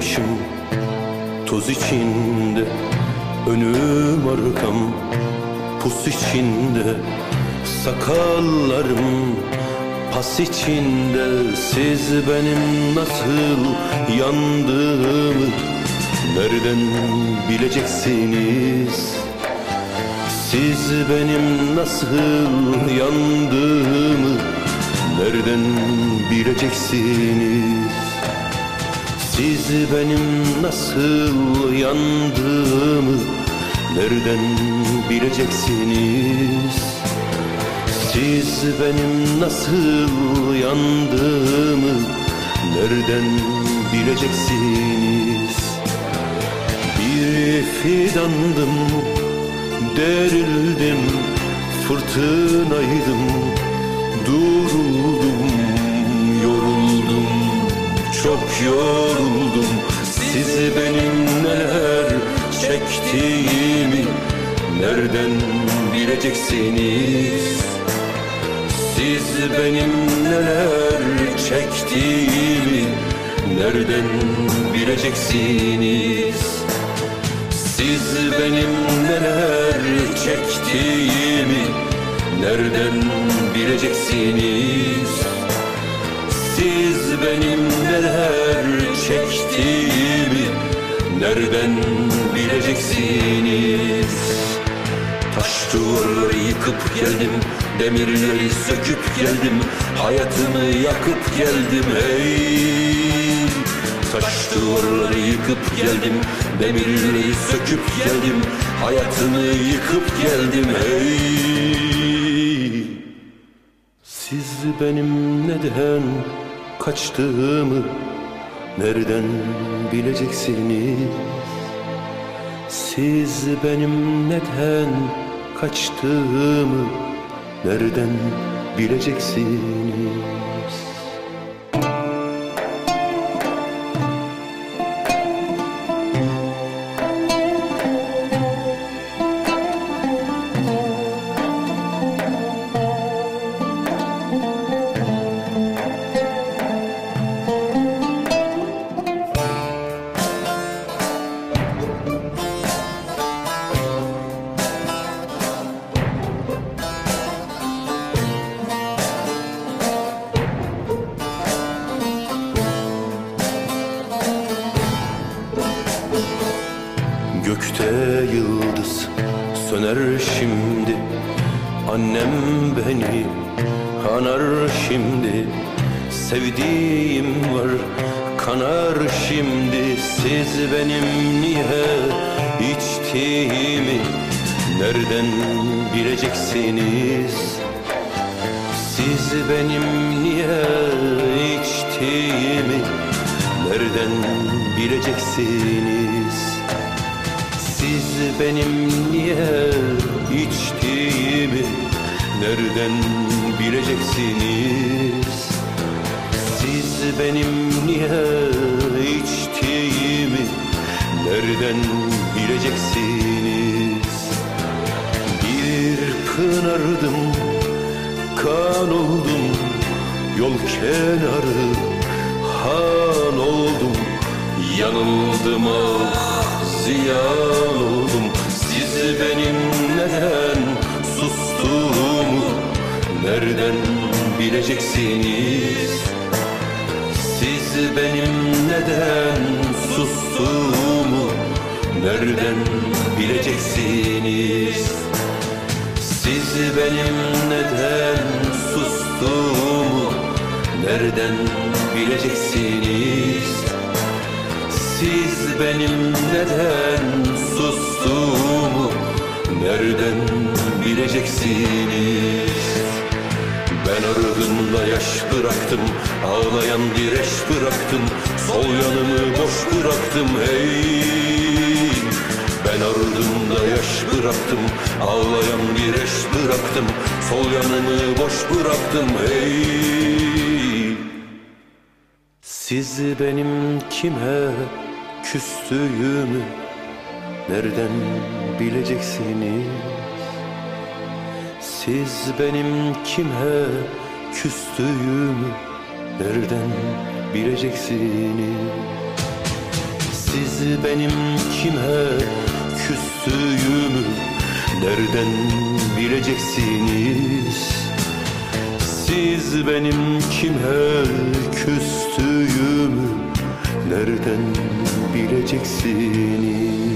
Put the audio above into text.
başım toz içinde, önüm arkam pus içinde, sakallarım pas içinde. Siz benim nasıl yandığımı nereden bileceksiniz? Siz benim nasıl yandığımı nereden bileceksiniz? Siz benim nasıl yandığımı nereden bileceksiniz? Siz benim nasıl yandığımı nereden bileceksiniz? Bir fidandım, derildim, fırtınaydım, duruldum, yoruldum, çok yoruldum. Siz benim neler çektiğimi nereden bileceksiniz? Siz benim neler çektiğimi nereden bileceksiniz? Siz benim neler çektiğimi nereden bileceksiniz? Siz benim neler çektiğimi nereden bileceksiniz? Taş duvarları yıkıp geldim, demirleri söküp geldim, hayatımı yakıp geldim hey. Taş duvarları yıkıp geldim, demirleri söküp geldim, hayatımı yıkıp geldim hey. Siz benim neden kaçtığımı nereden bileceksiniz? Siz benim neden kaçtığımı nereden bileceksiniz? Gökte yıldız söner şimdi, annem beni anar şimdi. Sevdiğim var kanar şimdi. Siz benim niye içtiğimi nereden bileceksiniz? Siz benim niye içtiğimi nereden bileceksiniz? Siz benim niye içtiğimi nereden bileceksiniz? Siz benim niye içtiğimi nereden bileceksiniz? Bir pınardım, kan oldum, yol kenarı han oldum. Yanıldım ah, ziyan oldum. Siz benim neden sustuğumu nereden bileceksiniz? Siz benim neden sustuğumu nereden bileceksiniz? Siz benim neden sustuğumu nereden bileceksiniz? Siz benim neden sustuğumu nereden bileceksiniz? Ben ardımda yaş bıraktım, ağlayan bir eş bıraktım, sol yanımı boş bıraktım hey. Ben ardımda yaş bıraktım, ağlayan bir eş bıraktım, sol yanımı boş bıraktım hey. Siz benim kime küstüğümü nereden bileceksiniz? Siz benim kime küstüğümü nereden bileceksiniz? Siz benim kime küstüğümü nereden bileceksiniz? Siz benim kime küstüğümü nereden bileceksiniz?